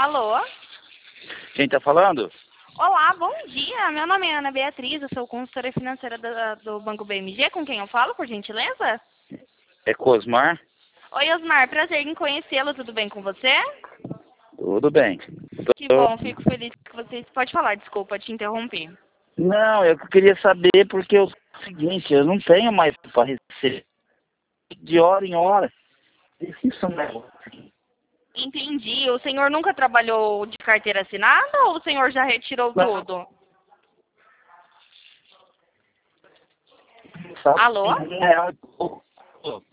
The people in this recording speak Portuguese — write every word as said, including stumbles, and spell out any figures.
Alô? Quem tá falando? Olá, bom dia. Meu nome é Ana Beatriz, eu sou consultora financeira da- do Banco B M G. Com quem eu falo, por gentileza? É Cosmar? Oi, Osmar. Prazer em conhecê-lo. Tudo bem com você? Tudo bem. Que Tô- bom, fico feliz que você... Pode falar, desculpa, te interrompi. Não, eu queria saber porque é o seguinte, eu não tenho mais para receber de hora em hora. Isso é um negócio. Entendi. O senhor nunca trabalhou de carteira assinada ou o senhor já retirou Não, tudo? sabe? Alô? Um real e pouco.